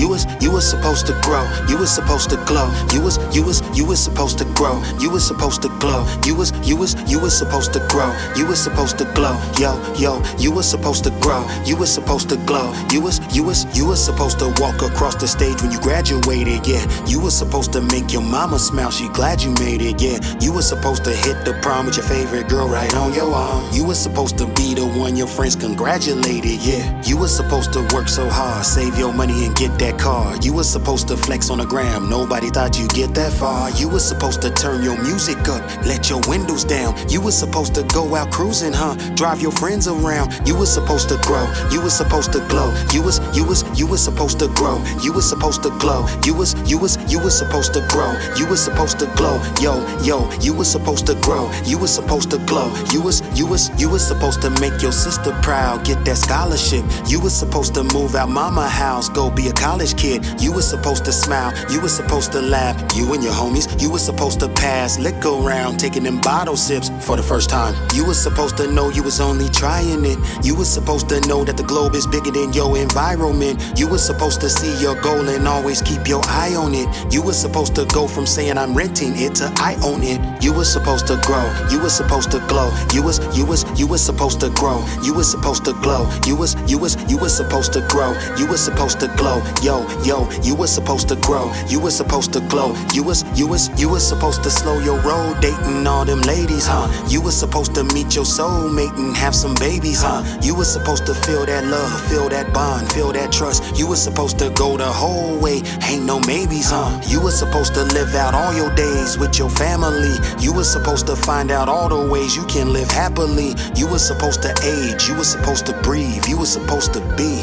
You was supposed to grow. You was supposed to glow. You was supposed to grow. You was supposed to glow. You was supposed to grow. You was supposed to glow. Yo, you was supposed to grow. You was supposed to glow. You was supposed to walk across the stage when you graduated, yeah. You was supposed to make your mama smile, she glad you made it, yeah. You was supposed to hit the prom with your favorite girl right on your arm. You was supposed to be the one your friends congratulated, yeah. You was supposed to work so hard, save your money and get that car. You was supposed to flex on the gram, nobody thought you'd get that far. You was supposed to turn your music up, let your windows down. You was supposed to go out cruising, huh? Drive your friends around. You was supposed to grow. You was supposed to glow. You was supposed to grow. You was supposed to glow. You was supposed to grow. You was supposed to glow. Yo, you was supposed to grow. You was supposed to glow. You was supposed to make your sister proud, get that scholarship. You was supposed to move out mama house, go be a college kid. You was supposed to smile. You was supposed to laugh. You and your homies. You was supposed to pass liquor around, taking them bottle sips for the first time. You was supposed to know you was only trying it. You was supposed to know that the globe is bigger than your environment. You was supposed to see your goal and always keep your eye on it. You was supposed to go from saying I'm renting it to I own it. You was supposed to grow. You was supposed to glow. You was supposed to grow. You was supposed to glow. You was supposed to grow. You was supposed to glow. Yo, you was supposed to grow. You was supposed to glow. You was supposed to slow your roll, dating all them ladies, huh? You was supposed to meet your soulmate and have some babies, huh? You was supposed to feel that love, feel that bond, feel that trust. You was supposed to go the whole way, ain't no maybes, huh? You was supposed to live out all your days with your family. You was supposed to find out all the ways you can live happily. You was supposed to age, you was supposed to breathe, you was supposed to be.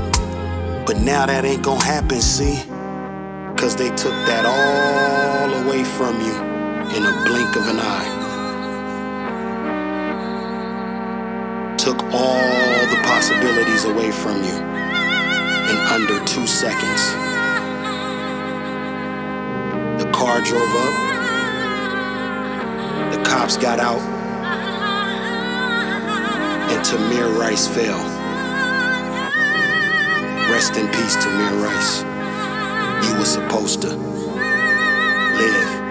But now that ain't gon' happen, see? Cause they took that all away from you in a blink of an eye. Took all the possibilities away from you in under 2 seconds. The car drove up. The cops got out. And Tamir Rice fell. Rest in peace, Tamir Rice. You were supposed to live.